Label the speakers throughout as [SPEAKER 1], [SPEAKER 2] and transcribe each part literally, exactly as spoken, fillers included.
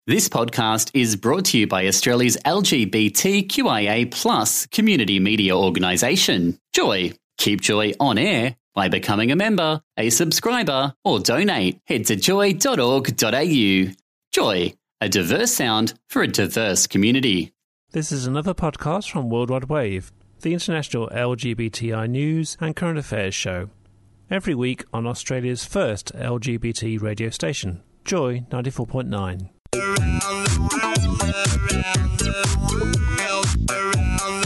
[SPEAKER 1] This podcast is brought to you by Australia's L G B T Q I A plus community media organisation, Joy. Keep Joy on air by becoming a member, a subscriber, or donate. Head to joy dot org dot a u. Joy, a diverse sound for a diverse community.
[SPEAKER 2] This is another podcast from Worldwide Wave, the international L G B T I news and current affairs show. Every week on Australia's first L G B T radio station, Joy ninety-four point nine.
[SPEAKER 3] Around the world, around the world, around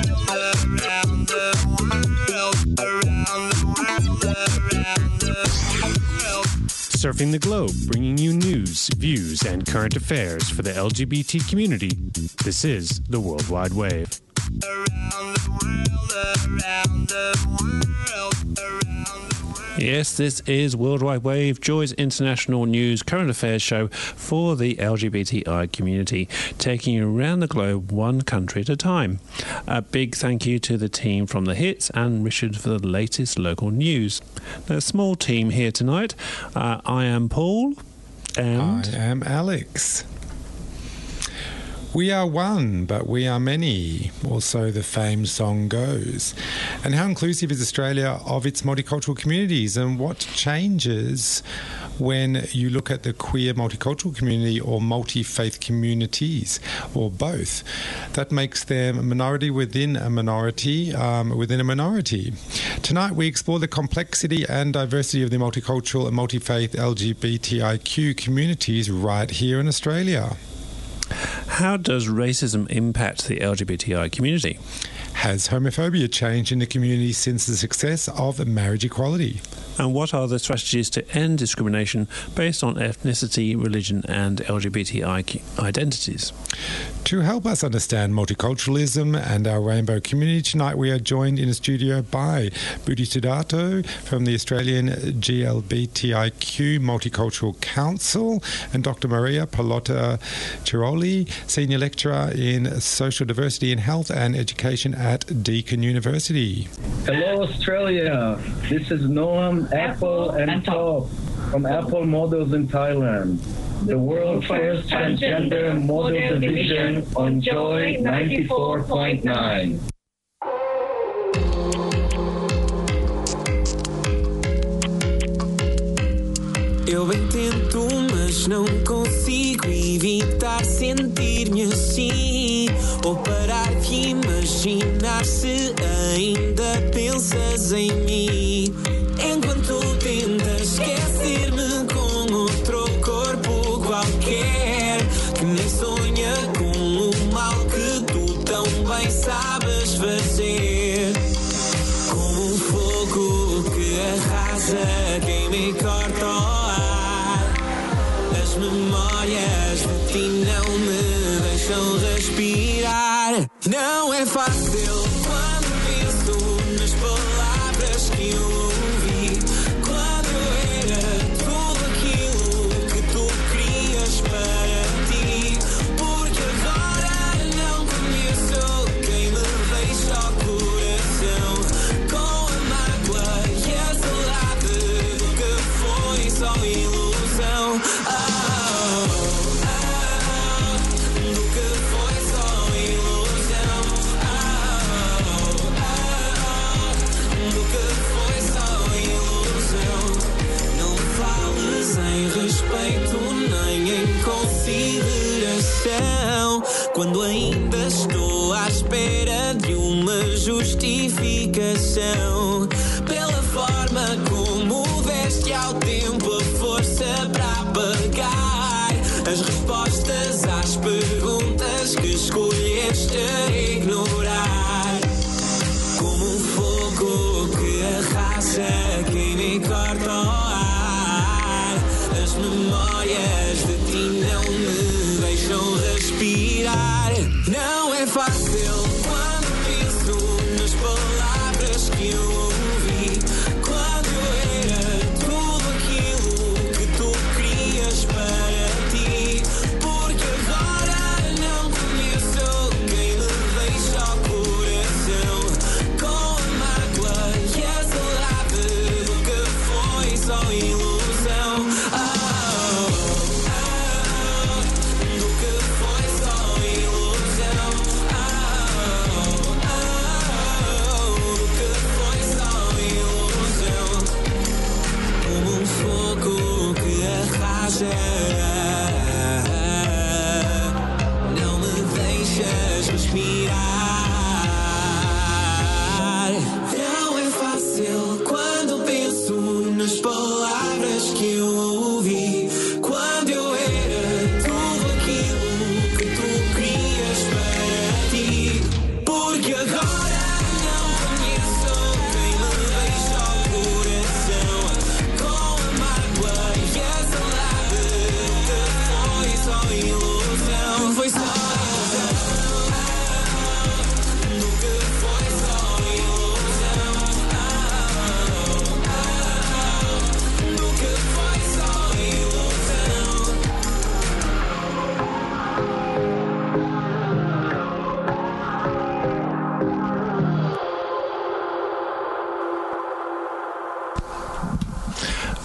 [SPEAKER 3] the world, around the world, around the world.
[SPEAKER 4] Surfing the globe, bringing you news, views, and current affairs for the L G B T community. This is the World Wide Wave.
[SPEAKER 3] Around the world, around the world, around the world.
[SPEAKER 2] Yes, this is Worldwide Wave, Joy's international news current affairs show for the L G B T I community, taking you around the globe one country at a time. A big thank you to the team from The Hits and Richard for the latest local news. A small team here tonight. Uh, I am Paul. And
[SPEAKER 5] I am Alex. We are one, but we are many, or so the famed song goes. And how inclusive is Australia of its multicultural communities, and what changes when you look at the queer multicultural community or multi-faith communities, or both? That makes them a minority within a minority um, within a minority. Tonight we explore the complexity and diversity of the multicultural and multi-faith L G B T I Q communities right here in Australia.
[SPEAKER 2] how does racism impact the L G B T I community?
[SPEAKER 5] Has homophobia changed in the community since the success of marriage equality?
[SPEAKER 2] And what are the strategies to end discrimination based on ethnicity, religion, and L G B T I identities?
[SPEAKER 5] To help us understand multiculturalism and our rainbow community, tonight we are joined in the studio by Budi Sidarto from the Australian G L B T I Q Multicultural Council and Doctor Maria Pallotta Tiroli, Senior Lecturer in Social Diversity and Health and Education at Deakin University.
[SPEAKER 6] Hello Australia, this is Noam, Apple and Top from Apple Models in Thailand. The world's first transgender model division on Joy ninety-four point nine.
[SPEAKER 7] Eu bem tento, mas não consigo evitar sentir-me assim, ou parar de imaginar se ainda pensas em mim, enquanto tentas esquecer-me com outro corpo qualquer, que nem sonha com o mal que tu tão bem sabes fazer. Como um fogo que arrasa, queima e corta o ar. As memórias de ti não me deixam respirar. Não é fácil quando penso nas palavras que eu ouvi, quando era tudo aquilo que tu querias para ti, porque agora não conheço quem me deixa o coração com a mágoa e a saudade do que foi só ilusão. Oh, oh, oh, do que foi só ilusão. Oh, oh, oh, do que foi só ilusão. Não fales em respeito nem em consideração, quando ainda estou à espera de uma justificação pela forma como deste ao tempo a força para apagar as respostas às perguntas que escolheste ignorar. Como um fogo que arrasa, queima e corta o ar. As memórias de ti não me deixam respirar. Não é fácil quando penso nas palavras que eu ouvi, quando era tudo aquilo que tu querias para ti, porque agora não conheço quem me deixa o coração com a mágoa e a saudade do que foi só ilusão. Oh, oh, oh.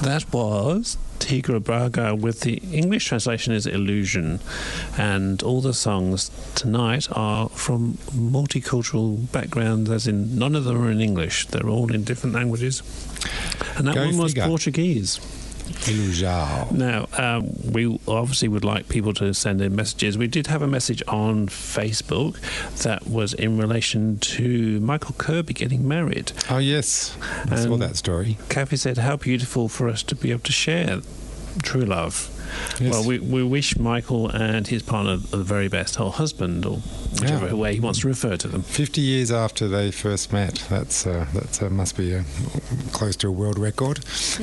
[SPEAKER 2] That was Tigra Braga with the English translation is Illusion, and all the songs tonight are from multicultural backgrounds, as in none of them are in English, they're all in different languages, and that
[SPEAKER 5] Go
[SPEAKER 2] one was
[SPEAKER 5] figure.
[SPEAKER 2] Portuguese.
[SPEAKER 5] Illusion.
[SPEAKER 2] Now, um, we obviously would like people to send in messages. We did have a message on Facebook that was in relation to Michael Kirby getting married.
[SPEAKER 5] Oh, yes. I saw
[SPEAKER 2] And
[SPEAKER 5] that story.
[SPEAKER 2] Kathy said, how beautiful for us to be able to share true love.
[SPEAKER 5] Yes.
[SPEAKER 2] Well, we, we wish Michael and his partner the very best, or husband, or whichever
[SPEAKER 5] Yeah.
[SPEAKER 2] way he wants to refer to them.
[SPEAKER 5] Fifty years after they first met, that's uh, that's uh, must be uh close to a world record.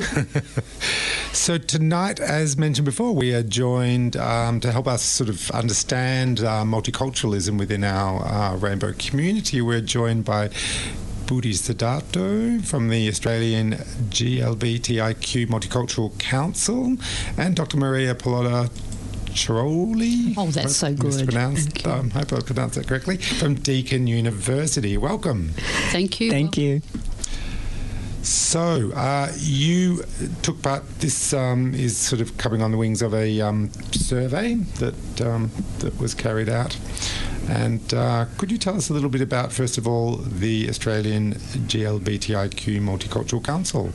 [SPEAKER 5] So tonight, as mentioned before, we are joined um, to help us sort of understand uh, multiculturalism within our uh, rainbow community. We're joined by Budi Siddharto from the Australian G L B T I Q Multicultural Council, and Doctor Maria Pilotta Chiroli.
[SPEAKER 8] Oh, that's so good.
[SPEAKER 5] Mispronounced. I um, hope I pronounced that correctly. From Deakin University. Welcome.
[SPEAKER 8] Thank you.
[SPEAKER 9] Thank you.
[SPEAKER 5] So, uh, you took part, this um, is sort of coming on the wings of a um, survey that um, that was carried out. And uh, could you tell us a little bit about, first of all, the Australian G L B T I Q Multicultural Council?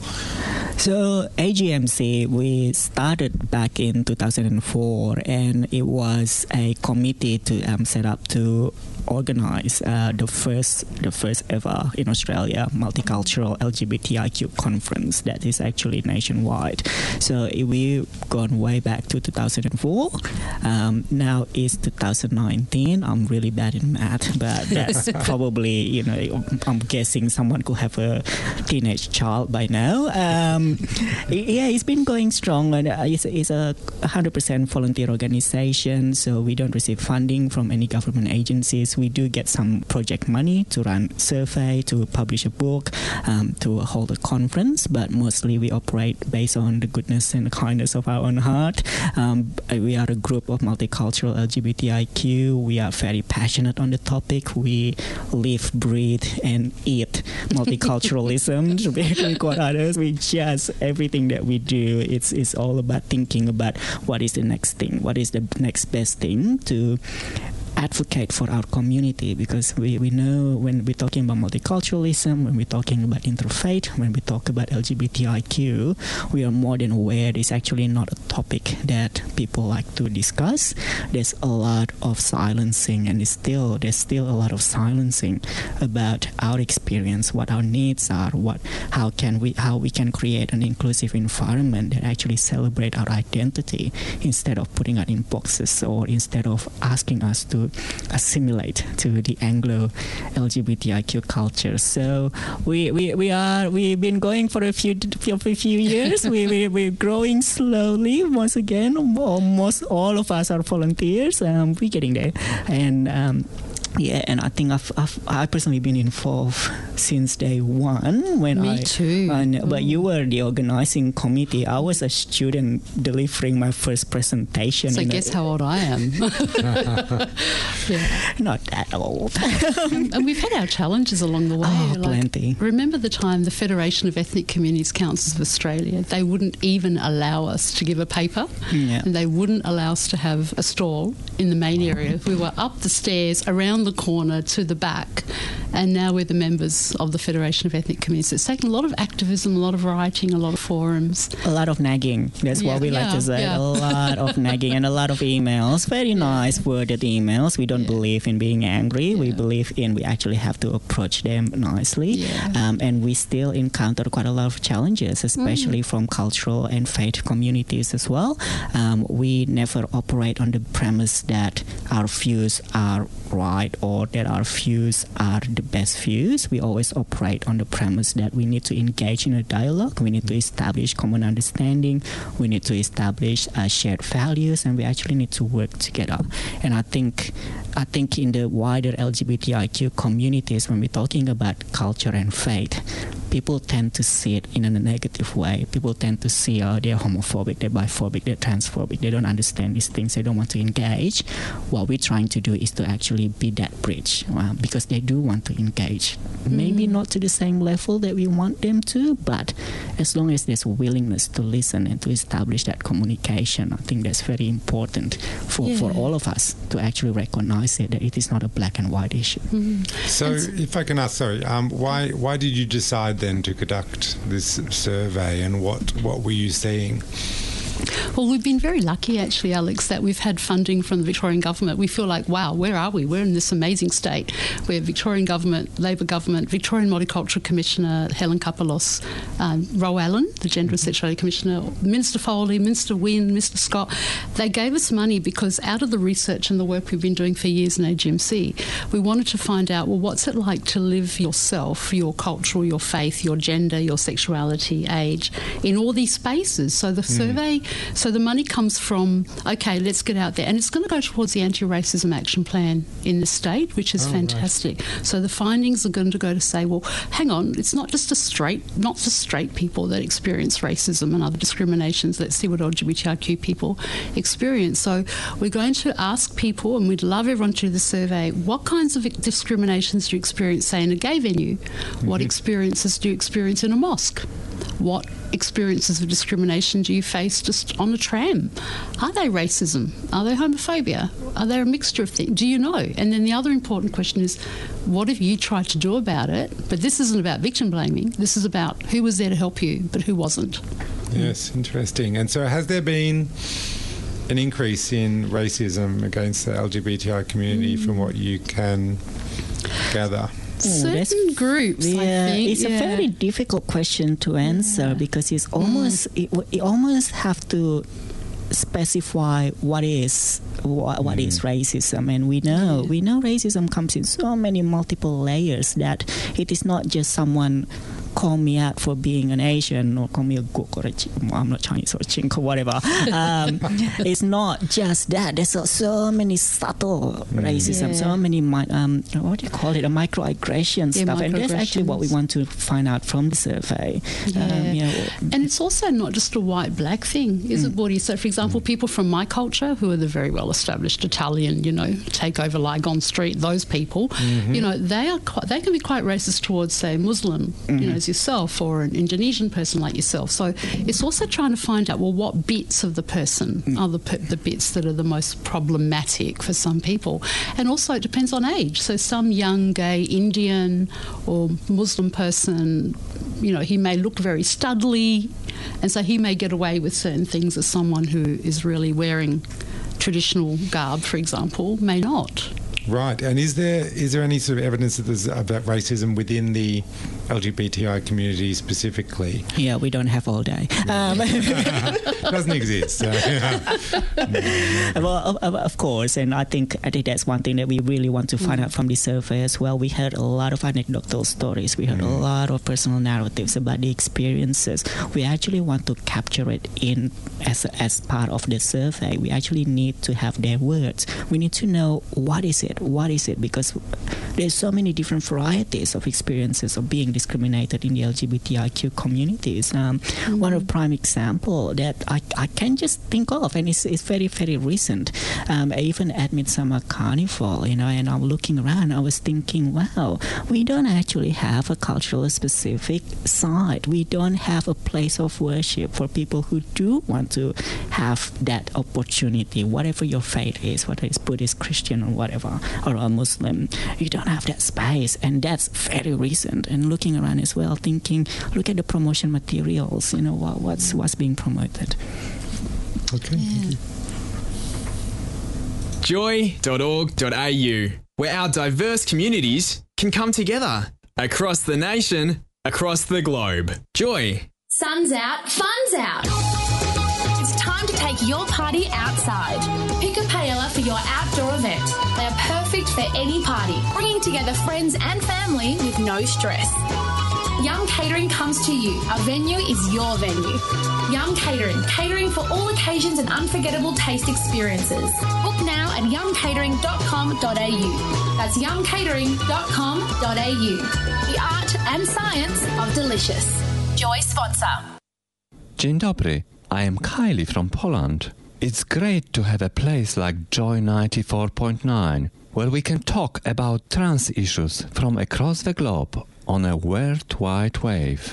[SPEAKER 9] So A G M C, we started back in two thousand four, and it was a committee to um, set up to organize uh, the first the first ever in Australia multicultural L G B T I Q conference that is actually nationwide. So we've gone way back to two thousand four. Um, now it's two thousand nineteen. I'm really bad in math, but that's probably, you know, I'm guessing someone could have a teenage child by now. Um, yeah, it's been going strong, and it's, it's a one hundred percent volunteer organization, so we don't receive funding from any government agencies. We do get some project money to run survey, to publish a book, um, to hold a conference, but mostly we operate based on the goodness and kindness of our own heart. Um, we are a group of multicultural L G B T I Q. We are very passionate on the topic. We live, breathe, and eat multiculturalism. To be quite honest, we just, everything that we do, it's, it's all about thinking about what is the next thing, what is the next best thing to advocate for our community, because we, we know when we're talking about multiculturalism, when we're talking about interfaith, when we talk about L G B T I Q, we are more than aware it's actually not a topic that people like to discuss. There's a lot of silencing, and it's still there's still a lot of silencing about our experience, what our needs are, what how can we how we can create an inclusive environment that actually celebrate our identity instead of putting it in boxes, or instead of asking us to assimilate to the Anglo L G B T I Q culture. So we, we, we are we've been going for a few for a few years. we, we we're growing slowly. Once again, almost all of us are volunteers. Um, we're getting there, and um, yeah, and I think I've, I've I personally been involved since day one. When
[SPEAKER 8] Me
[SPEAKER 9] I,
[SPEAKER 8] too.
[SPEAKER 9] And, but you were the organizing committee. I was a student delivering my first presentation.
[SPEAKER 8] So
[SPEAKER 9] in
[SPEAKER 8] guess
[SPEAKER 9] a,
[SPEAKER 8] how old I am. Yeah.
[SPEAKER 9] Not that old.
[SPEAKER 8] and, and we've had our challenges along the way.
[SPEAKER 9] Oh,
[SPEAKER 8] like,
[SPEAKER 9] plenty.
[SPEAKER 8] Remember the time the Federation of Ethnic Communities Councils of Australia, they wouldn't even allow us to give a paper,
[SPEAKER 9] Yeah.
[SPEAKER 8] and they wouldn't allow us to have a stall in the main area. We were up the stairs, around the corner to the back, and now we're the members of the Federation of Ethnic Communities. It's taken a lot of activism, a lot of writing, a lot of forums.
[SPEAKER 9] A lot of nagging. That's
[SPEAKER 8] Yeah,
[SPEAKER 9] what we like
[SPEAKER 8] yeah,
[SPEAKER 9] to say.
[SPEAKER 8] yeah.
[SPEAKER 9] A lot of nagging and a lot of emails. Very nice worded emails. We don't
[SPEAKER 8] Yeah.
[SPEAKER 9] believe in being angry. We
[SPEAKER 8] Yeah.
[SPEAKER 9] believe in we actually have to approach them nicely.
[SPEAKER 8] Yeah.
[SPEAKER 9] Um, and we still encounter quite a lot of challenges, especially from cultural and faith communities as well. Um, we never operate on the premise that our views are right or that our views are the best views. We always operate on the premise that we need to engage in a dialogue. We need to establish common understanding. We need to establish uh, shared values, and we actually need to work together. And I think, I think in the wider L G B T I Q communities, when we're talking about culture and faith, people tend to see it in a negative way. People tend to see, oh, they're homophobic, they're biphobic, they're transphobic, they don't understand these things, they don't want to engage. What we're trying to do is to actually be that bridge, uh, because they do want to engage. Mm. Maybe not to the same level that we want them to, but as long as there's a willingness to listen and to establish that communication, I think that's very important for, yeah. for all of us to actually recognize it, that it is not a black and white issue.
[SPEAKER 5] Mm. So if I can ask, sorry, um, why why did you decide then to conduct this survey, and what, what were you seeing?
[SPEAKER 8] Well, we've been very lucky, actually, Alex, that we've had funding from the Victorian government. We feel like, wow, where are we? We're in this amazing state where Victorian government, Labor government, Victorian Multicultural Commissioner Helen Kapalos, um, Ro Allen, the Gender and Sexuality Commissioner, Minister Foley, Minister Wynne, Mister Scott, they gave us money because out of the research and the work we've been doing for years in A G M C, we wanted to find out, well, what's it like to live yourself, your culture, your faith, your gender, your sexuality, age, in all these spaces. So the mm. survey... So the money comes from, okay, let's get out there. And it's going to go towards the anti-racism action plan in the state, which is oh, fantastic. Right. So the findings are going to go to say, well, hang on, it's not just a straight, not just straight people that experience racism and other discriminations. Let's see what L G B T I Q people experience. So we're going to ask people, and we'd love everyone to do the survey, what kinds of discriminations do you experience, say, in a gay venue? Mm-hmm. What experiences do you experience in a mosque? What experiences of discrimination do you face just on a tram? Are they racism? Are they homophobia? Are they a mixture of things? Do you know? And then the other important question is, what have you tried to do about it? But this isn't about victim blaming. This is about who was there to help you, but who wasn't.
[SPEAKER 5] Yes, interesting. And so has there been an increase in racism against the L G B T I community mm. from what you can gather?
[SPEAKER 8] Certain groups,
[SPEAKER 9] yeah,
[SPEAKER 8] I think.
[SPEAKER 9] It's
[SPEAKER 8] yeah.
[SPEAKER 9] a very difficult question to answer yeah. because it's almost mm. it, it almost have to specify what is what, what mm. is racism, and we know yeah. we know racism comes in so many multiple layers that it is not just someone call me out for being an Asian or call me a guk or a chink. I'm not Chinese or chink or whatever. Um, it's not just that. There's so, so many subtle mm. racism, yeah. so many, um, what do you call it, a microaggression yeah, stuff. And that's actually what we want to find out from the survey.
[SPEAKER 8] Yeah. Um, you know, and it's also not just a white-black thing, is mm. it, Bordy? So, for example, mm. people from my culture who are the very well-established Italian, you know, take over Lygon Street, those people, mm-hmm. you know, they are quite, they can be quite racist towards, say, Muslim, mm-hmm. you know, as yourself, or an Indonesian person like yourself. So it's also trying to find out, well, what bits of the person mm. are the, the bits that are the most problematic for some people. And also it depends on age. So some young gay Indian or Muslim person, you know, he may look very studly, and so he may get away with certain things as someone who is really wearing traditional garb, for example, may not.
[SPEAKER 5] Right. And is there is there any sort of evidence that there's about racism within the L G B T I community specifically?
[SPEAKER 9] Yeah, we don't have all day. Um,
[SPEAKER 5] doesn't exist. So, yeah.
[SPEAKER 9] Well, of, of course, and I think I think that's one thing that we really want to find mm. out from this survey as well. We heard a lot of anecdotal stories. We heard mm. a lot of personal narratives about the experiences. We actually want to capture it in as as part of the survey. We actually need to have their words. We need to know what is it. What is it? Because there's so many different varieties of experiences of being discriminated in the L G B T I Q communities. Um, mm-hmm. One of prime example that I, I can just think of, and it's, it's very, very recent. Um, even at Midsummer Carnival, you know, and I'm looking around, I was thinking, wow, we don't actually have a cultural specific site. We don't have a place of worship for people who do want to have that opportunity, whatever your faith is, whether it's Buddhist, Christian, or whatever, or a Muslim. You don't have that space, and that's very recent. And looking around as well, thinking, look at the promotion materials, you know, what, what's what's being promoted.
[SPEAKER 5] Okay,
[SPEAKER 8] yeah.
[SPEAKER 5] thank you.
[SPEAKER 10] joy dot org dot a u, where our diverse communities can come together across the nation, across the globe. Joy.
[SPEAKER 11] Sun's out, fun's out. It's time to take your party outside. Pick a paella for your outdoor event. They are perfect for any party, bringing together friends and family with no stress. Yum Catering comes to you. Our venue is your venue. Yum Catering, catering for all occasions and unforgettable taste experiences. Book now at yum catering dot com dot a u. That's yum catering dot com dot a u. The art and science of delicious. Joy sponsor.
[SPEAKER 12] Dzień dobry, I am Kylie from Poland. It's great to have a place like Joy ninety-four point nine, where we can talk about trans issues from across the globe on a worldwide wave.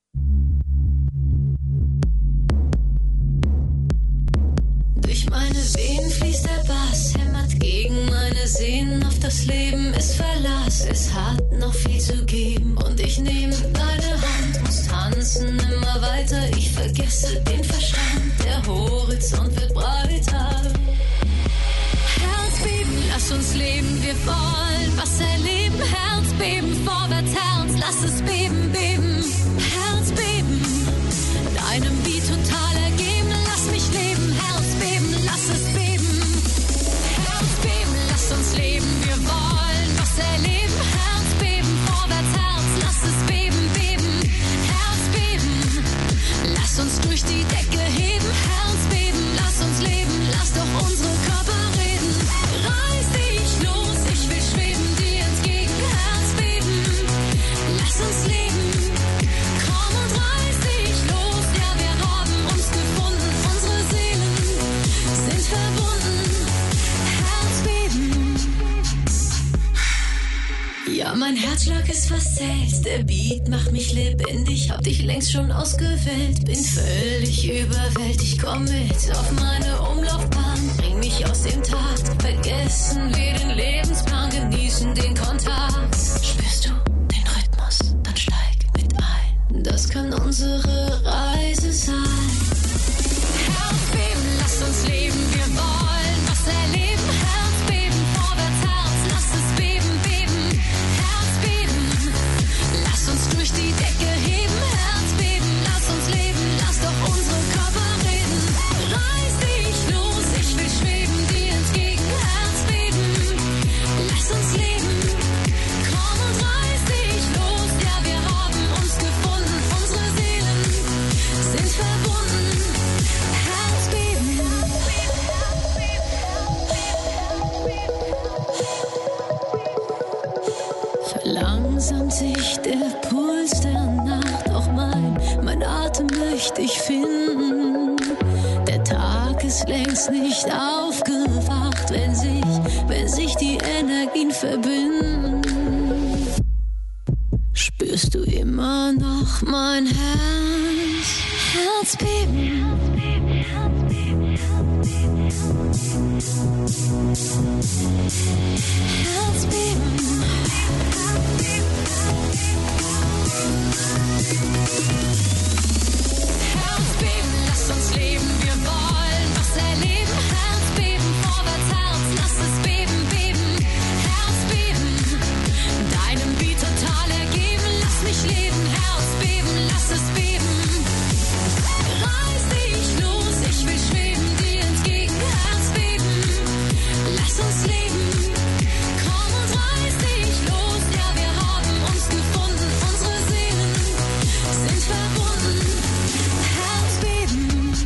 [SPEAKER 13] Durch meine Venen fließt der Bass, hämmert gegen meine Sehnen auf das Leben ist Verlass. Es hat noch viel zu geben und ich nehme deine Hand, muss tanzen immer weiter, ich vergesse den Verstand, der Horizont wird breiter. Herzbeben, lass uns leben, wir wollen was erleben. Herzbeben, vorwärts, Herz, lass es beben, beben. Herzbeben, deinem Beat total ergeben, lass mich leben. Herzbeben, lass es beben. Herzbeben, lass uns leben, wir wollen was erleben. Herzbeben, vorwärts, Herz, lass es beben, beben. Herzbeben, lass uns durch die Decke heben. Herzbeben, lass uns leben, lass doch unsere Körper reden. Reiß dich los, ich will schweben dir entgegen. Herzbeben, lass uns leben. Komm und reiß dich los, ja wir haben uns gefunden. Unsere Seelen sind verbunden. Herzbeben. Ja, mein Herzschlag ist fast selbst. Der Beat macht mich lebendig. Hab dich längst schon ausgewählt. Bin völlig überwältigt. Komm mit auf meine Umlaufbahn. Bring mich aus dem Takt. Vergessen wir den Lebensplan. Genießen den Kontakt. Spürst du den Rhythmus? Dann steig mit ein. Das kann unsere Reise sein. Herzbeben, lass uns leben. Wir wollen was erleben. Herzbeben, vorwärts, Herz. Lass es beben, beben. Herzbeben, lass uns durch die Decke heben. Herzbeben, lass uns leben. Lass doch unsere Körper reden. Reiß dich los, ich will schweben dir entgegen. Herzbeben, lass uns leben. Komm und reiß dich los, ja wir haben uns gefunden. Unsere Seelen sind verbunden. Herzbeben. Verlangsamt sich der Puls der Nacht, auch mein, mein Atem möchte ich finden. Der Tag ist längst nicht aufgewacht, wenn sich, wenn sich die Energien verbinden. Spürst du immer noch mein Herz, Herzbeben? Herzbeben. Herzbeben, lass uns leben, wir wollen was erleben. Herzbeben, vorwärts, Herz, lass es beben, beben. Herzbeben, deinem Beat total ergeben, lass mich leben. Herzbeben, lass es beben. Reiß dich los, ich will schweben dir entgegen. Herzbeben, lass uns leben. Komm und reiß dich los, ja wir haben uns gefunden. Unsere Seelen sind verbunden. Herzbeben.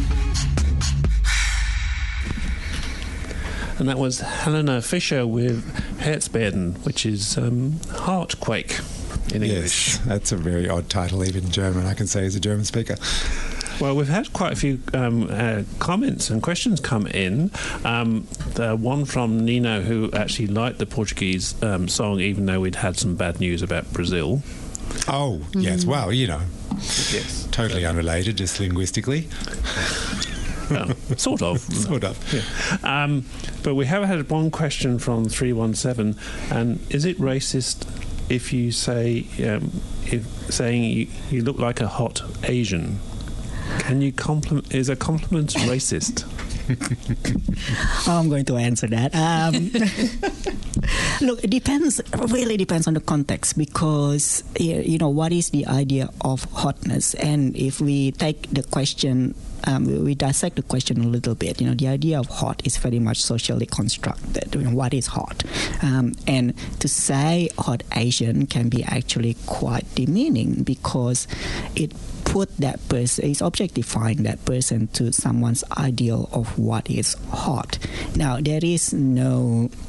[SPEAKER 2] And that was Helena Fisher with Herzbeben, which is um, Heartquake in English.
[SPEAKER 5] Yes, that's a very odd title, even in German, I can say, as a German speaker.
[SPEAKER 2] Well, we've had quite a few um, uh, comments and questions come in. Um, the one from Nino, who actually liked the Portuguese um, song, even though we'd had some bad news about Brazil.
[SPEAKER 5] Oh, yes, well, you know,
[SPEAKER 2] Yes.
[SPEAKER 5] totally unrelated, just linguistically.
[SPEAKER 2] Well, sort of.
[SPEAKER 5] Sort of.
[SPEAKER 2] Yeah. Um, but we have had one question from three one seven, and is it racist if you say, um, if saying you, you look like a hot Asian? Can you compliment? Is a compliment racist?
[SPEAKER 9] I'm going to answer that. Um, look, it depends, really depends on the context, because, you know, what is the idea of hotness? And if we take the question, um, we dissect the question a little bit, you know, the idea of hot is very much socially constructed. I mean, what is hot? Um, and to say hot Asian can be actually quite demeaning, because it put that person, is objectifying that person to someone's ideal of what is hot. Now, there is no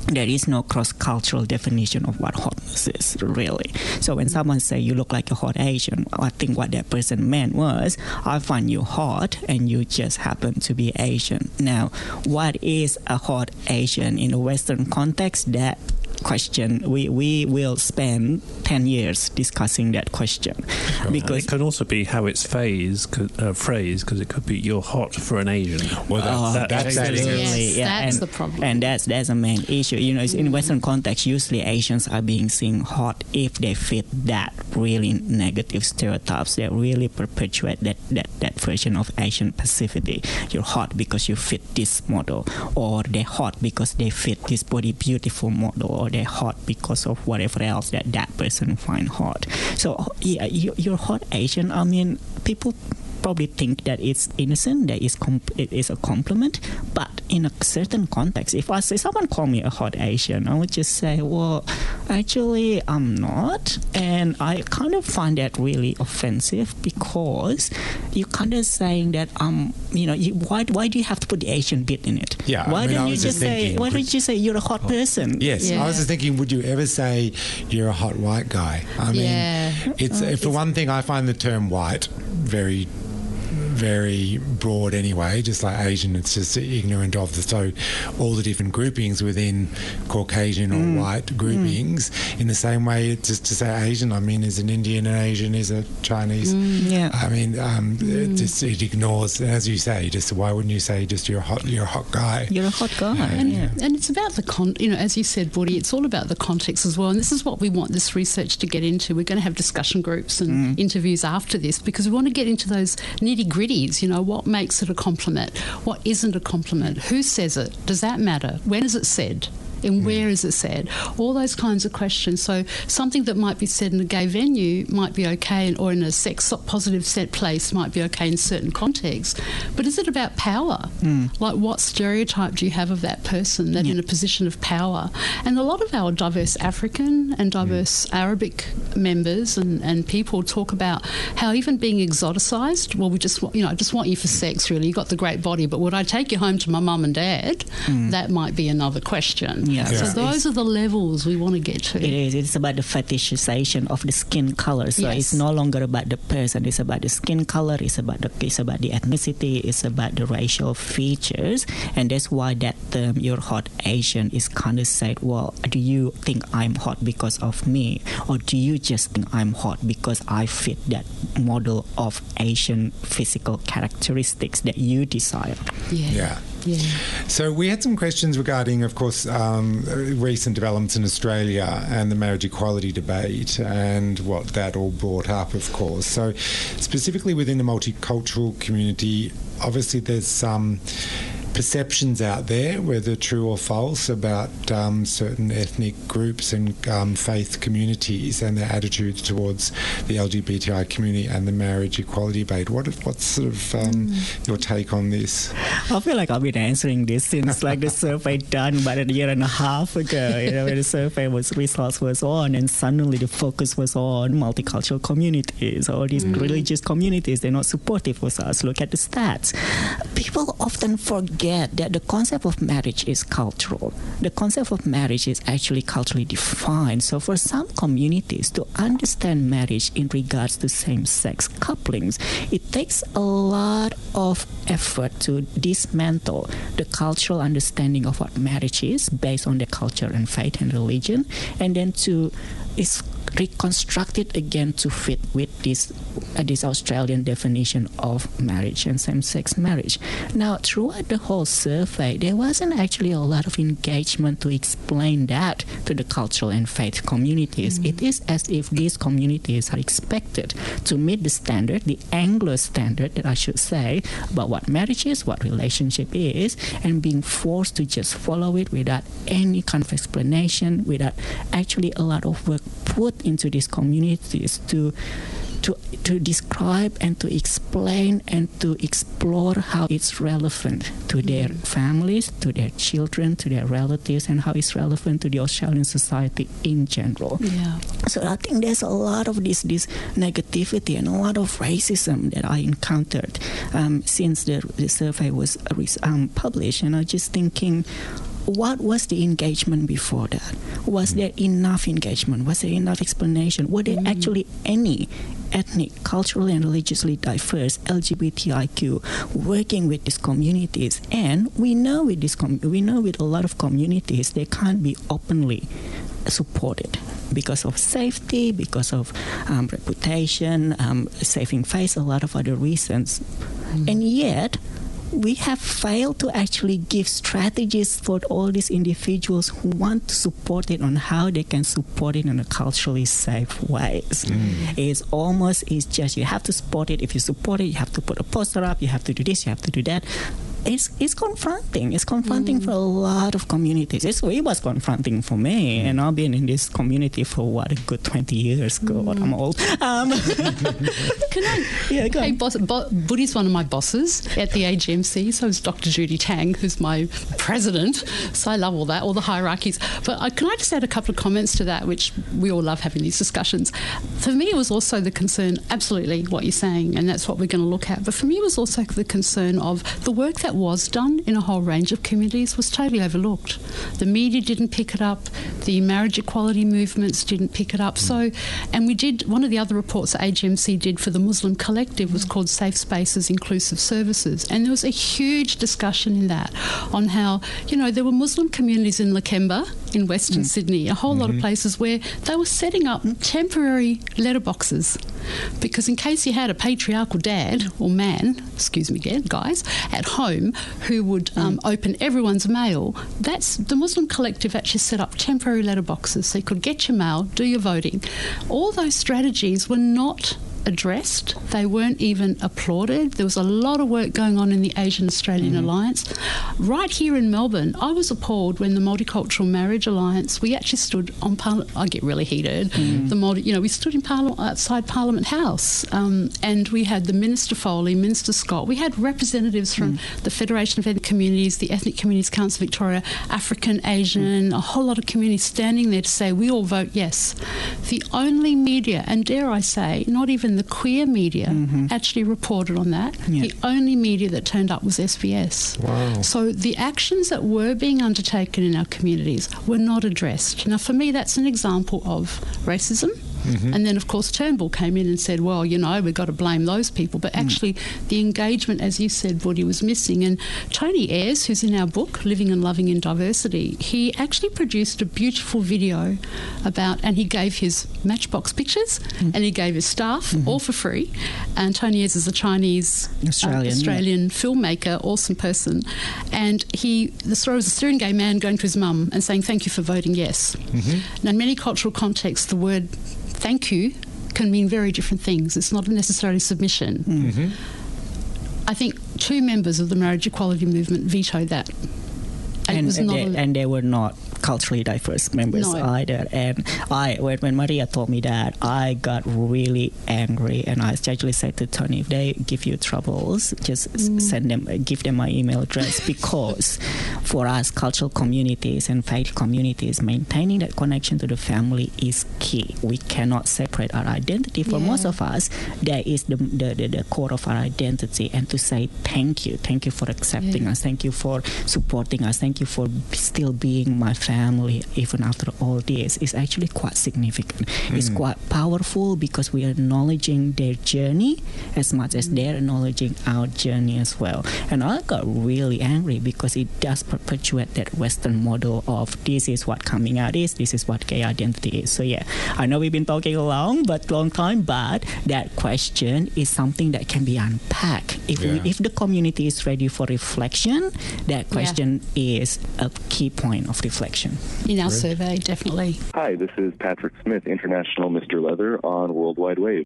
[SPEAKER 9] there is no cross-cultural definition of what hotness is, really. So when someone say you look like a hot Asian, I think what that person meant was, I find you hot and you just happen to be Asian. Now, what is a hot Asian in a Western context? That question, we, we will spend ten years discussing that question.
[SPEAKER 2] Sure. Because it can also be how it's phrased, uh, phrased, because it could be you're hot for an Asian.
[SPEAKER 9] Well, that's,
[SPEAKER 2] oh,
[SPEAKER 9] that, that's, that's
[SPEAKER 8] yes,
[SPEAKER 9] yeah,
[SPEAKER 8] that's
[SPEAKER 9] and,
[SPEAKER 8] the problem.
[SPEAKER 9] And that's, that's a main issue. You know, in Western context, usually Asians are being seen hot if they fit that really negative stereotypes that really perpetuate that, that, that version of Asian passivity. You're hot because you fit this model, or they're hot because they fit this body beautiful model, or they're hot because of whatever else that that person find hot. So yeah, you, you're hot Asian. I mean, people probably think that it's innocent, that is comp- it is a compliment, but in a certain context, if I say someone call me a hot Asian, I would just say, well, actually I'm not, and I kind of find that really offensive, because you kind of saying that um you know you, why why do you have to put the Asian bit in it?
[SPEAKER 5] Yeah,
[SPEAKER 9] why
[SPEAKER 5] I mean,
[SPEAKER 9] don't
[SPEAKER 5] I
[SPEAKER 9] you
[SPEAKER 5] was
[SPEAKER 9] just
[SPEAKER 5] just
[SPEAKER 9] say
[SPEAKER 5] thinking,
[SPEAKER 9] why don't you say you're a hot person?
[SPEAKER 5] Yes,
[SPEAKER 8] Yeah.
[SPEAKER 5] I was just thinking, would you ever say you're a hot white guy? I mean,
[SPEAKER 8] Yeah.
[SPEAKER 5] it's
[SPEAKER 8] Oh,
[SPEAKER 5] for one thing, I find the term white very very broad anyway, just like Asian, it's just ignorant of the so all the different groupings within Caucasian or
[SPEAKER 9] Mm.
[SPEAKER 5] white groupings. Mm. In the same way, just to say Asian, I mean, is an Indian an Asian, is a Chinese?
[SPEAKER 9] Mm. Yeah.
[SPEAKER 5] I mean, um,
[SPEAKER 9] Mm.
[SPEAKER 5] it just it ignores, as you say, just why wouldn't you say just you're a hot you're a hot guy?
[SPEAKER 9] You're a hot guy.
[SPEAKER 8] And,
[SPEAKER 9] yeah.
[SPEAKER 8] and it's about the con, you know, as you said, Buddy, it's all about the context as well. And this is what we want this research to get into. We're going to have discussion groups and
[SPEAKER 9] Mm.
[SPEAKER 8] interviews after this, because we want to get into those nitty gritties. You know, what makes it a compliment? What isn't a compliment? Who says it? Does that matter? When is it said? And where is it said? All those kinds of questions. So something that might be said in a gay venue might be okay, or in a sex positive set place might be okay in certain contexts. But is it about power?
[SPEAKER 9] Mm.
[SPEAKER 8] Like, what stereotype do you have of that person that
[SPEAKER 9] Yeah.
[SPEAKER 8] in a position of power? And a lot of our diverse African and diverse mm. Arabic members and, and people talk about how even being exoticized, well, we just want, you know, I just want you for sex, really. You've got the great body, but would I take you home to my mum and dad? Mm. That might be another question.
[SPEAKER 9] Yeah.
[SPEAKER 8] So
[SPEAKER 9] Yeah.
[SPEAKER 8] those are the levels we want to get to.
[SPEAKER 9] It is. It's about the fetishization of the skin color. So
[SPEAKER 8] Yes.
[SPEAKER 9] it's no longer about the person. It's about the skin color. It's about the it's about the ethnicity. It's about the racial features. And that's why that term, "you're hot Asian," is kind of said. Well, do you think I'm hot because of me, or do you just think I'm hot because I fit that model of Asian physical characteristics that you desire?
[SPEAKER 8] Yeah.
[SPEAKER 5] Yeah.
[SPEAKER 8] Yeah.
[SPEAKER 5] So we had some questions regarding, of course, um, recent developments in Australia and the marriage equality debate and what that all brought up, of course. So specifically within the multicultural community, obviously there's some perceptions out there, whether true or false, about um, certain ethnic groups and um, faith communities and their attitudes towards the L G B T I community and the marriage equality debate. What, what's sort of um, mm. your take on this?
[SPEAKER 9] I feel like I've been answering this since like the survey done about a year and a half ago. You know, when the survey was results was on, and suddenly the focus was on multicultural communities, all these mm. religious communities. They're not supportive of us. Look at the stats. People often forget that the concept of marriage is cultural. The concept of marriage is actually culturally defined. So for some communities to understand marriage in regards to same-sex couplings, it takes a lot of effort to dismantle the cultural understanding of what marriage is based on their culture and faith and religion, and then to is reconstruct it again to fit with this uh, this Australian definition of marriage and same-sex marriage. Now, throughout the whole survey, there wasn't actually a lot of engagement to explain that to the cultural and faith communities. Mm. It is as if these communities are expected to meet the standard, the Anglo standard, that I should say, about what marriage is, what relationship is, and being forced to just follow it without any kind of explanation, without actually a lot of work put into these communities to to to describe and to explain and to explore how it's relevant to their families, to their children, to their relatives, and how it's relevant to the Australian society in general.
[SPEAKER 8] Yeah.
[SPEAKER 9] So I think there's a lot of this this negativity and a lot of racism that I encountered um, since the, the survey was um, published, and I'm just thinking, what was the engagement before that? Was there enough engagement? Was there enough explanation? Were there mm. actually any ethnic, culturally and religiously diverse L G B T I Q working with these communities? And we know with this com- we know with a lot of communities they can't be openly supported because of safety, because of um, reputation, um, saving face, a lot of other reasons. Mm. And yet we have failed to actually give strategies for all these individuals who want to support it on how they can support it in a culturally safe ways. Mm. It's almost, it's just you have to support it. If you support it, you have to put a poster up, you have to do this, you have to do that. It's it's confronting. It's confronting mm. for a lot of communities. It's, it was confronting for me, and I've been in this community for what, a good twenty years. God, mm. I'm old. Um,
[SPEAKER 8] Can I? Yeah, go hey, boss, bo- Buddy's one of my bosses at the A G M C, so is Doctor Judy Tang, who's my president. So I love all that, all the hierarchies. But I, can I just add a couple of comments to that, which we all love having these discussions. For me, it was also the concern, absolutely what you're saying, and that's what we're going to look at. But for me, it was also the concern of the work that was done in a whole range of communities was totally overlooked. The media didn't pick it up, the marriage equality movements didn't pick it up. So, and we did, one of the other reports that A G M C did for the Muslim Collective was called Safe Spaces, Inclusive Services, and there was a huge discussion in that on how, you know, there were Muslim communities in Lakemba, in Western mm. Sydney, a whole mm-hmm. lot of places where they were setting up temporary letterboxes because in case you had a patriarchal dad or man, excuse me again, guys, at home who would mm. um, open everyone's mail, that's the Muslim Collective actually set up temporary letterboxes so you could get your mail, do your voting. All those strategies were not addressed. They weren't even applauded. There was a lot of work going on in the Asian Australian mm. Alliance. Right here in Melbourne, I was appalled when the Multicultural Marriage Alliance, we actually stood on Parliament, I get really heated, mm. the multi, you know, we stood in Parliament, outside Parliament House um, and we had the Minister Foley, Minister Scott, we had representatives from mm. the Federation of Ethnic Communities, the Ethnic Communities Council Victoria, African, Asian, mm. a whole lot of communities standing there to say we all vote yes. The only media, and dare I say, not even the queer media mm-hmm. actually reported on that. Yeah. The only media that turned up was S B S.
[SPEAKER 5] Wow.
[SPEAKER 8] So the actions that were being undertaken in our communities were not addressed. Now, for me, that's an example of racism. Mm-hmm. And then, of course, Turnbull came in and said, well, you know, we've got to blame those people. But actually, mm. the engagement, as you said, Woody, was missing. And Tony Ayres, who's in our book, Living and Loving in Diversity, he actually produced a beautiful video about, and he gave his matchbox pictures mm. and he gave his staff mm-hmm. all for free. And Tony Ayres is a Chinese Australian, uh, Australian yeah. filmmaker, awesome person. And he, the story was a Syrian gay man going to his mum and saying, thank you for voting yes. Mm-hmm. Now, in many cultural contexts, the word thank you can mean very different things. It's not necessarily submission. Mm-hmm. I think two members of the marriage equality movement vetoed that. And,
[SPEAKER 9] and,
[SPEAKER 8] it was
[SPEAKER 9] and,
[SPEAKER 8] not
[SPEAKER 9] they,
[SPEAKER 8] a,
[SPEAKER 9] and they were not culturally diverse members
[SPEAKER 8] no.
[SPEAKER 9] either. And I, when, when Maria told me that, I got really angry, and I actually said to Tony, if they give you troubles, just mm. send them, give them my email address, because for us, cultural communities and faith communities, maintaining that connection to the family is key. We cannot separate our identity. For yeah. most of us, that is the, the, the, the core of our identity. And to say thank you, thank you for accepting yeah. us, thank you for supporting us, thank you for still being my family even after all this, is actually quite significant. Mm. It's quite powerful because we are acknowledging their journey as much as they're acknowledging our journey as well. And I got really angry because it does perpetuate that Western model of this is what coming out is, this is what gay identity is. So yeah, I know we've been talking a long but long time, but that question is something that can be unpacked. If yeah. we, if the community is ready for reflection, that question yeah. is a key point of reflection.
[SPEAKER 8] In our survey, definitely.
[SPEAKER 14] Hi, this is Patrick Smith, International Mister Leather on World Wide Wave.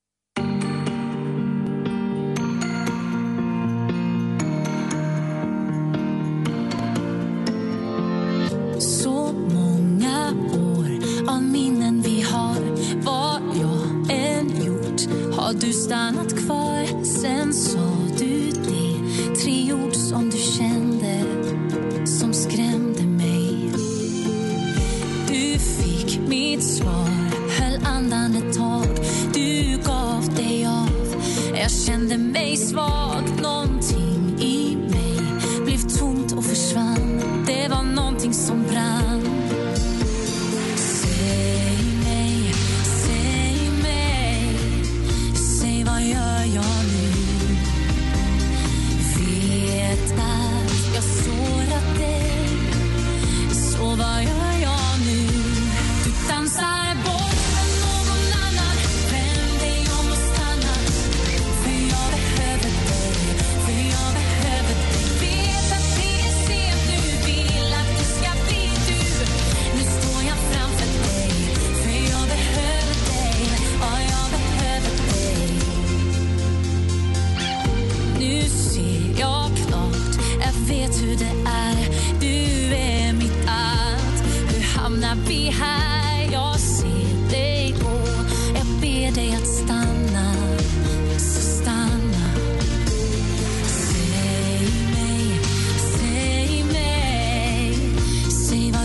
[SPEAKER 13] Så många år av minnen vi har, vad jag än gjort, har du stannat kvar. Sen sa du det, tre ord som du kände, som skrämde mig. Du fick mitt svar, höll andan ett tag. Du gav dig av, jag kände mig svag. Någonting i mig blev tomt och försvann. Det var någonting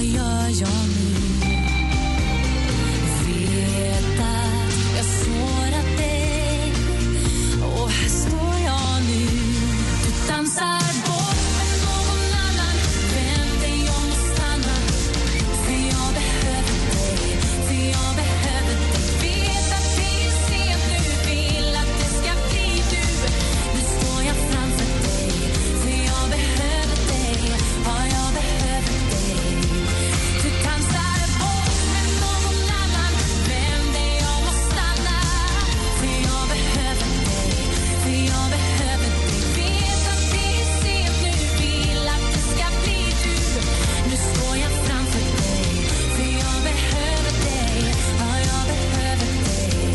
[SPEAKER 13] gör jag nu? Vet att jag sårat dig, och här står jag nu. Du dansar bort med någon annan, vänd dig om och stanna. För jag behöver dig, för jag behöver dig. Vet att det är sent nu, vill att det ska bli du. Nu står jag framför dig, för jag behöver dig. Ja, jag behöver dig. Du dansar bort med någon annan, vänd dig om och stanna. För jag behöver dig, för jag behöver dig. Vet att det är sent nu, vill att det ska bli du. Nu står jag framför dig, för jag behöver dig. Ja, jag behöver dig.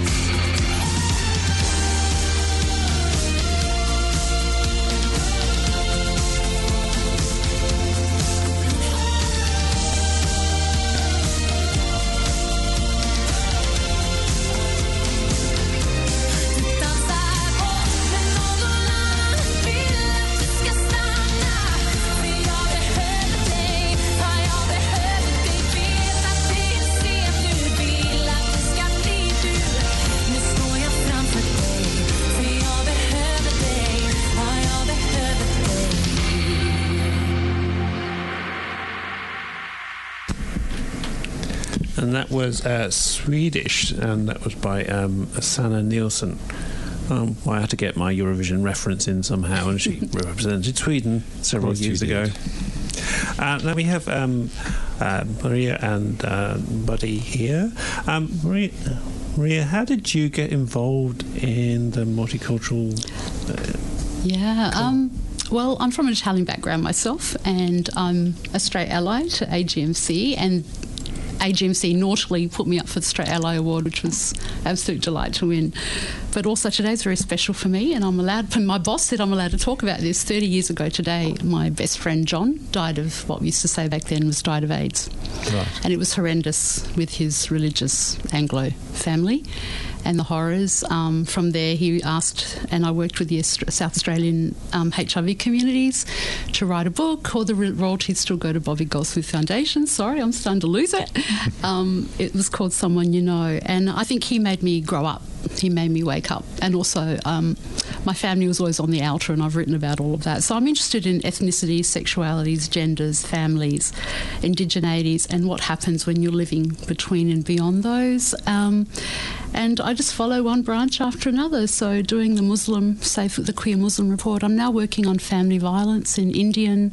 [SPEAKER 13] Du dansar bort med någon annan, vill att du ska stanna. För jag behöver dig, ja jag behöver dig. Vet att det är sent nu, vill att det ska bli du. Nu står jag framför dig, för jag behöver dig. Ja jag behöver dig.
[SPEAKER 2] And that was uh, Swedish, and that was by um, Sanna Nielsen. Um, well, I had to get my Eurovision reference in somehow, and she represented Sweden several
[SPEAKER 5] course you
[SPEAKER 2] years
[SPEAKER 5] did.
[SPEAKER 2] ago. Uh, now we have um, uh, Maria and uh, Buddy here. Um, Maria, Maria, how did you get involved in the multicultural? Uh,
[SPEAKER 8] Yeah, um, well, I'm from an Italian background myself, and I'm a straight ally to A G M C, and A G M C naughtily put me up for the Straight Ally Award, which was absolute delight to win. But also today's very special for me, and I'm allowed, my boss said I'm allowed to talk about this. thirty years ago today, my best friend John died of what we used to say back then was died of AIDS.
[SPEAKER 5] Right.
[SPEAKER 8] And it was horrendous with his religious Anglo family and the horrors. Um, from there, he asked, and I worked with the Aust- South Australian um, H I V communities to write a book. All the ro- royalties still go to Bobby Goldsmith Foundation. Sorry, I'm starting to lose it. um, it was called Someone You Know. And I think he made me grow up. He made me wake up. And also, um, my family was always on the outer, and I've written about all of that. So I'm interested in ethnicities, sexualities, genders, families, indigeneities, and what happens when you're living between and beyond those. Um, and I just follow one branch after another. So doing the Muslim, Safe the Queer Muslim Report, I'm now working on family violence in Indian,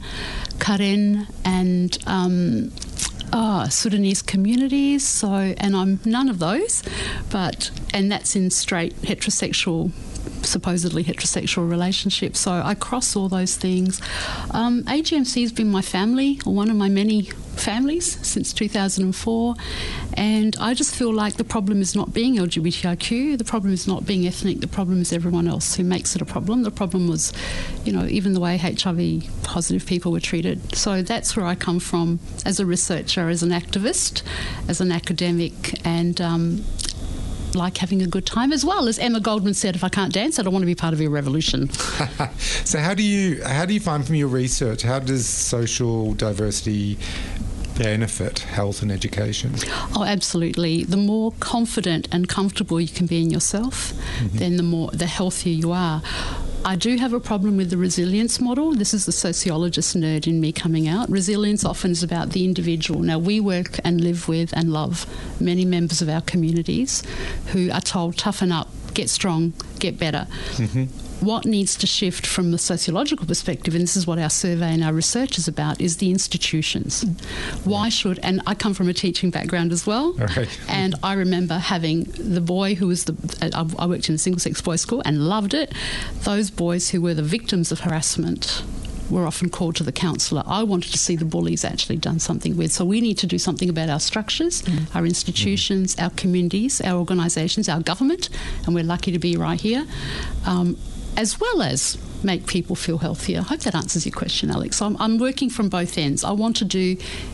[SPEAKER 8] Karen, and um, uh, Sudanese communities. So, and I'm none of those, but and that's in straight heterosexual, supposedly heterosexual relationships. So I cross all those things. Um, A G M C has been my family, or one of my many families, since two thousand four, and I just feel like the problem is not being L G B T I Q, the problem is not being ethnic, the problem is everyone else who makes it a problem. The problem was, you know, even the way H I V positive people were treated. So that's where I come from as a researcher, as an activist, as an academic, and um, like having a good time, as well as Emma Goldman said, if I can't dance, I don't want to be part of your revolution.
[SPEAKER 5] So how do you how do you find from your research, how does social diversity benefit health and education?
[SPEAKER 8] Oh, absolutely. The more confident and comfortable you can be in yourself, mm-hmm. then the more the healthier you are. I do have a problem with the resilience model. This is the sociologist nerd in me coming out. Resilience often is about the individual. Now, we work and live with and love many members of our communities who are told, toughen up, get strong, get better. Mm-hmm. What needs to shift from the sociological perspective, and this is what our survey and our research is about, is the institutions. Why should, and I come from a teaching background as well,
[SPEAKER 5] right.
[SPEAKER 8] and I remember having the boy who was the, I worked in a single-sex boys' school and loved it, those boys who were the victims of harassment were often called to the counsellor. I wanted to see the bullies actually done something with. So we need to do something about our structures, mm. our institutions, mm. our communities, our organisations, our government, and we're lucky to be right here. Um, as well as make people feel healthier. I hope that answers your question, Alex. I'm, I'm working from both ends. I want to do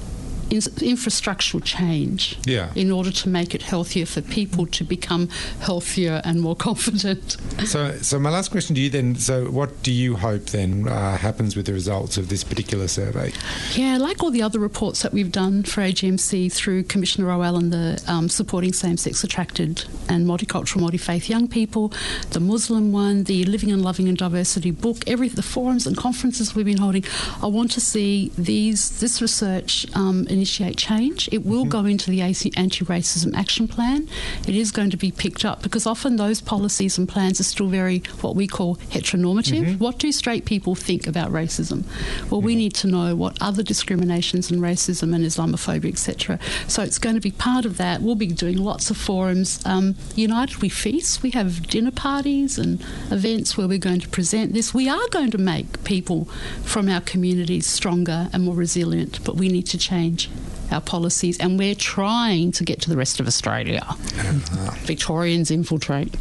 [SPEAKER 8] in- infrastructural change
[SPEAKER 5] Yeah.
[SPEAKER 8] in order to make it healthier for people to become healthier and more confident.
[SPEAKER 5] So, so my last question to you then, so what do you hope then uh, happens with the results of this particular survey?
[SPEAKER 8] Yeah, like all the other reports that we've done for A G M C through Commissioner Rowell and the um, Supporting Same-Sex Attracted and Multicultural, Multi-Faith Young People, the Muslim one, the Living and Loving in Diversity book, every the forums and conferences we've been holding, I want to see these this research um, initiate change. It will mm-hmm. go into the Anti-Racism Action Plan. It is going to be picked up because often those policies and plans are still very what we call heteronormative. Mm-hmm. What do straight people think about racism? Well, mm-hmm. we need to know what other discriminations and racism and Islamophobia, et cetera. So it's going to be part of that. We'll be doing lots of forums. Um, United We Feast. We have dinner parties and events where we're going to present this. We are going to make people from our communities stronger and more resilient, but we need to change our policies, and we're trying to get to the rest of Australia. Uh-huh. Victorians infiltrate.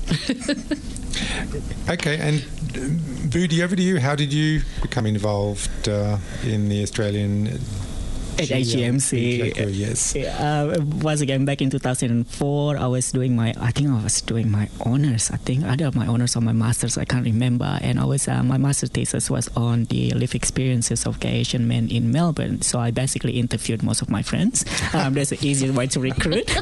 [SPEAKER 5] Okay, and Budi, over to you. How did you become involved uh, in the Australian
[SPEAKER 9] at A G M C?
[SPEAKER 5] Yes.
[SPEAKER 9] Uh, once again, back in two thousand four, I was doing my, I think I was doing my honours. I think either my honours or my masters, I can't remember. And I was, uh, my master's thesis was on the lived experiences of gay Asian men in Melbourne. So I basically interviewed most of my friends. Um, that's the easiest way to recruit.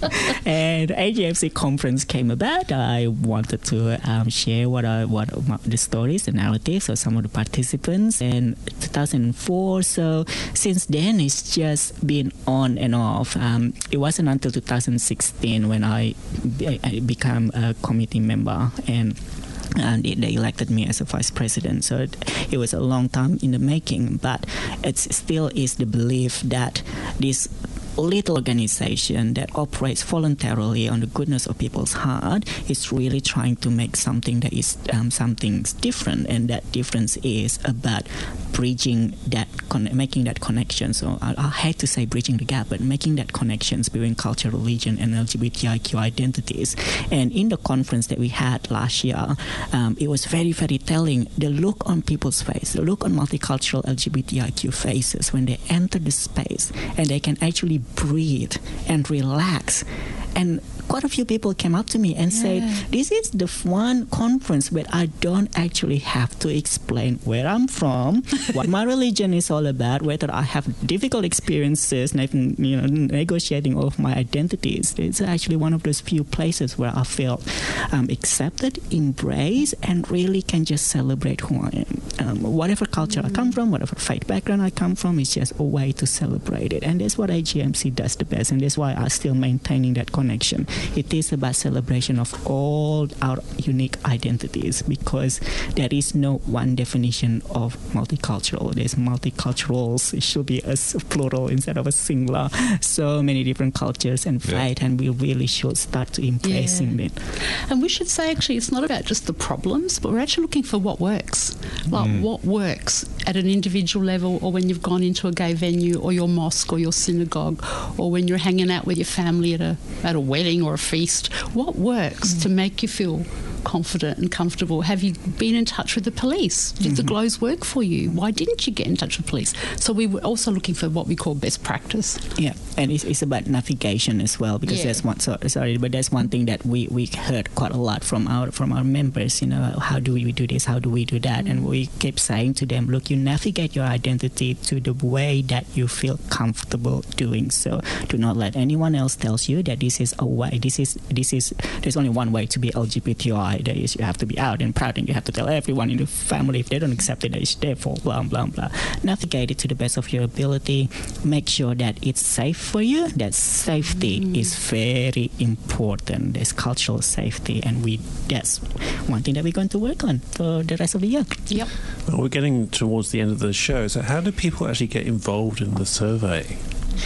[SPEAKER 9] And A G M C conference came about. I wanted to um, share what I, what the stories, the narratives of some of the participants. And two thousand four, so since then, it's just been on and off. Um, it wasn't until two thousand sixteen when I, be- I became a committee member, and and they elected me as a vice president. So it, it was a long time in the making, but it still is the belief that this little organization that operates voluntarily on the goodness of people's heart is really trying to make something that is um, something different, and that difference is about bridging that, con- making that connection. So I, I hate to say bridging the gap, but making that connections between culture, religion, and L G B T I Q identities. And in the conference that we had last year, um, it was very, very telling. The look on people's face, the look on multicultural L G B T I Q faces when they enter the space and they can actually breathe and relax. And quite a few people came up to me and yeah. said, this is the one conference where I don't actually have to explain where I'm from, what my religion is all about, whether I have difficult experiences, you know, negotiating all of my identities. It's actually one of those few places where I feel um, accepted, embraced, and really can just celebrate who I am. Um, whatever culture mm. I come from, whatever faith background I come from, it's just a way to celebrate it. And that's what A G M C does the best, and that's why I'm still maintaining that connection. It is about celebration of all our unique identities, because there is no one definition of multicultural. There's multiculturals. It should be a plural instead of a singular. So many different cultures and faith, yeah. and we really should start to embracing yeah. it.
[SPEAKER 8] And we should say, actually, it's not about just the problems, but we're actually looking for what works. Like mm. what works at an individual level, or when you've gone into a gay venue or your mosque or your synagogue, or when you're hanging out with your family at a at a wedding or a feast. What works mm. to make you feel confident and comfortable? Have you been in touch with the police? Did mm-hmm. the glows work for you? Why didn't you get in touch with police? So we were also looking for what we call best practice.
[SPEAKER 9] Yeah, and it's, it's about navigation as well, because yeah. that's one. So, sorry, but that's one thing that we, we heard quite a lot from our from our members. You know, how do we do this? How do we do that? Mm-hmm. And we kept saying to them, look, you navigate your identity to the way that you feel comfortable doing so. Do not let anyone else tells you that this is a way. This is this is. There's only one way to be L G B T I. There is, you have to be out and proud, and you have to tell everyone in the family. If they don't accept it, it's their fault, blah, blah, blah. Navigate it to the best of your ability. Make sure that it's safe for you. That safety mm. is very important. There's cultural safety, and we that's one thing that we're going to work on for the rest of the year.
[SPEAKER 8] Yep.
[SPEAKER 2] Well, we're getting towards the end of the show, so how do people actually get involved in the survey?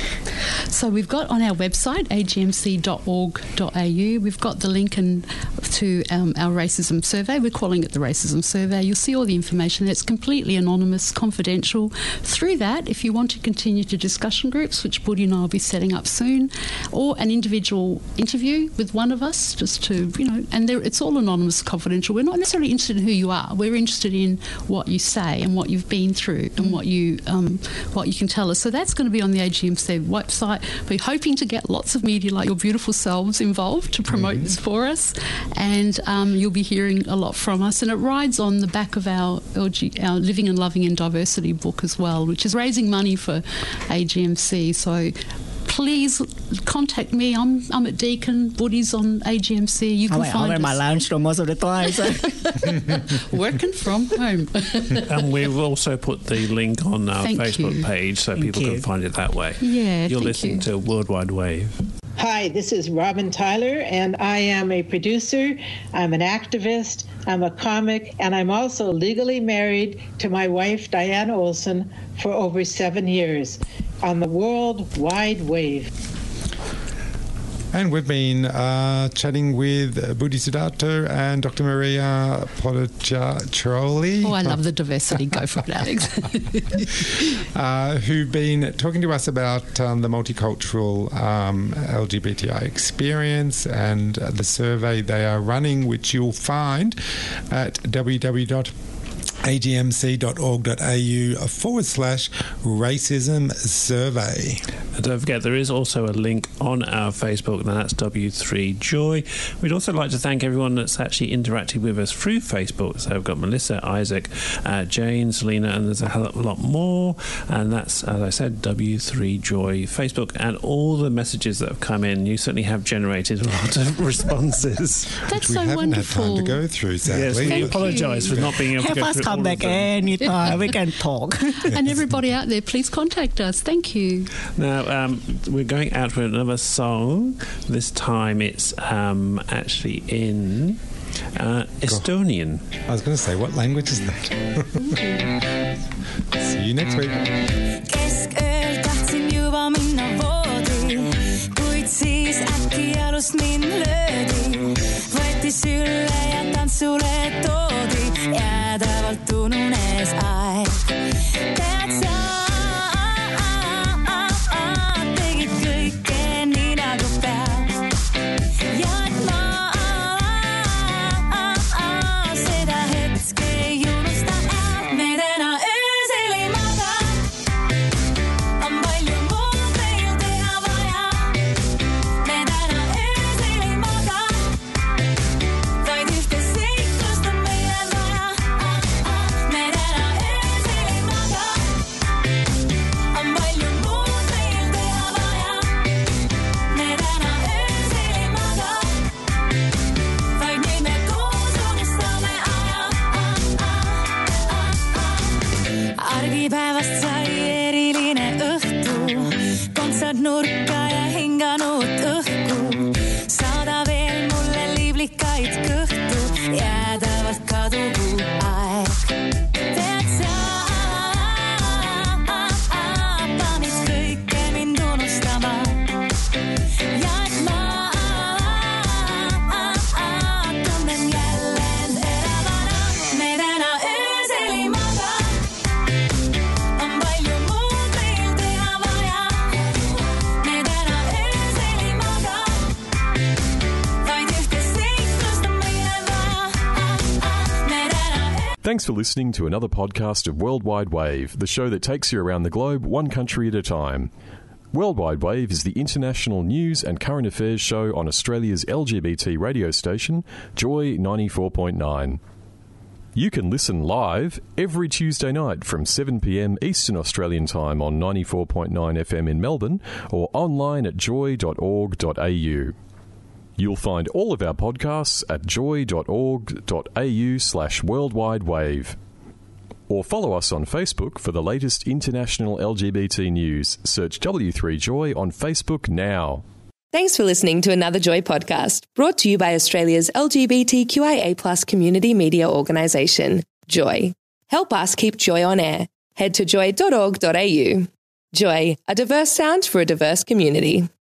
[SPEAKER 8] So we've got on our website, a g m c dot org dot a u, we've got the link and to um, our racism survey. We're calling it the Racism Survey. You'll see all the information. It's completely anonymous, confidential. Through that, if you want to continue to discussion groups, which Buddy and I will be setting up soon, or an individual interview with one of us, just to, you know, and it's all anonymous, confidential. We're not necessarily interested in who you are. We're interested in what you say and what you've been through and what you um, what you can tell us. So that's going to be on the A G M C website. We're hoping to get lots of media like your beautiful selves involved to promote mm-hmm. this for us, and um, you'll be hearing a lot from us. And it rides on the back of our L G, our Living and Loving in Diversity book as well, which is raising money for A G M C. So please contact me. I'm I'm at Deakin. Buddy's on A G M C. You can
[SPEAKER 9] I'm,
[SPEAKER 8] find
[SPEAKER 9] I'm
[SPEAKER 8] us.
[SPEAKER 9] in my lounge room most of the time. So.
[SPEAKER 8] Working from home.
[SPEAKER 2] And we've also put the link on our
[SPEAKER 8] Thank
[SPEAKER 2] Facebook
[SPEAKER 8] you.
[SPEAKER 2] page so
[SPEAKER 8] Thank
[SPEAKER 2] people
[SPEAKER 8] you.
[SPEAKER 2] can find it that way.
[SPEAKER 8] Yeah,
[SPEAKER 2] You're
[SPEAKER 8] thank
[SPEAKER 2] listening
[SPEAKER 8] you.
[SPEAKER 2] to Worldwide Wave.
[SPEAKER 15] Hi, this is Robin Tyler, and I am a producer, I'm an activist, I'm a comic, and I'm also legally married to my wife, Diane Olson, for over seven years on the World Wide Wave.
[SPEAKER 5] And we've been uh, chatting with Buddy Sudato and Doctor Maria Potaccioli.
[SPEAKER 8] Oh, I love the diversity. Go for it, Alex.
[SPEAKER 5] uh, who've been talking to us about um, the multicultural um, L G B T I experience and uh, the survey they are running, which you'll find at w w w dot a g m c dot org dot a u forward slash racism survey.
[SPEAKER 2] And don't forget, there is also a link on our Facebook, and that's W three Joy. We'd also like to thank everyone that's actually interacted with us through Facebook. So we've got Melissa, Isaac, uh, Jane, Selena, and there's a hell of a lot more. And that's, as I said, W three Joy Facebook. And all the messages that have come in, you certainly have generated a lot of responses.
[SPEAKER 8] That's
[SPEAKER 5] which we
[SPEAKER 8] so
[SPEAKER 5] haven't
[SPEAKER 8] wonderful.
[SPEAKER 5] had time to go through, sadly.
[SPEAKER 2] Yes, we
[SPEAKER 8] Thank
[SPEAKER 2] apologise
[SPEAKER 8] you.
[SPEAKER 2] for not being able
[SPEAKER 9] Have
[SPEAKER 2] to go
[SPEAKER 9] us
[SPEAKER 2] through
[SPEAKER 9] come
[SPEAKER 2] all
[SPEAKER 9] back
[SPEAKER 2] of them.
[SPEAKER 9] anytime. We can talk.
[SPEAKER 8] And everybody out there, please contact us. Thank you.
[SPEAKER 2] Now, um, we're going out with another song. This time it's um, actually in uh, Estonian.
[SPEAKER 5] I was going to say, what language is that? See you next week.
[SPEAKER 16] Keskööl tahtsin juba minna voodi, kuid siis äkki jalust mind löödi. Võeti sülle ja tantsule toodi, jäädavalt ununes aeg. Tead sa, tegid kõike nii nagu peab. Ja et ma seda hetke ei unusta ära. Me täna öösel ei maga, on palju muud veel teha vaja. Me täna öösel ei maga, vaid ühte seiklust on meile vaja. Me täna öösel ei maga, on palju muud veel teha vaja. Me täna öösel ei maga, vaid nüüd me koos unustame aja. Argipäevast sai eriline õhtu, kontsad nurka ja hinganud õhku. Saada veel mulle liiblikaid kõhtu, jäädavalt kadugu aeg. Tead sa, panid kõike mind unustama. Ja et ma tunnen jälle end elavana. Me täna öösel ei maga, on palju muud veel teha vaja. Me täna öösel ei maga, vaid ühte seiklust on meile vaja. Me täna
[SPEAKER 17] Thanks for listening to another podcast of Worldwide Wave, the show that takes you around the globe one country at a time. Worldwide Wave is the international news and current affairs show on Australia's L G B T radio station, Joy ninety-four point nine. You can listen live every Tuesday night from seven p m Eastern Australian Time on ninety-four point nine F M in Melbourne or online at joy dot org dot a u. You'll find all of our podcasts at joy dot org dot a u slash worldwide wave. Or follow us on Facebook for the latest international L G B T news. Search W three Joy on Facebook now.
[SPEAKER 18] Thanks for listening to another Joy podcast, brought to you by Australia's L G B T Q I A plus community media organisation, Joy. Help us keep Joy on air. Head to joy dot org dot a u. Joy, a diverse sound for a diverse community.